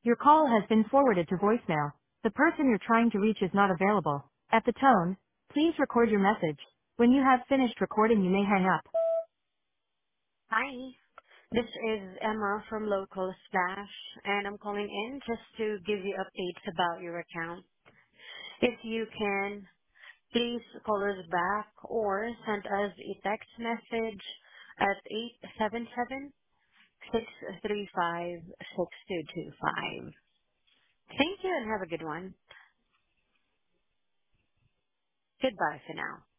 Your call has been forwarded to voicemail. The person you're trying to reach is not available. At the tone, please record your message. When you have finished recording, you may hang up. Hi, this is Emma from Local Splash, and I'm calling in just to give you updates about your account. If you can, please call us back or send us a text message at 877-635-6225. Thank you and have a good one. Goodbye for now.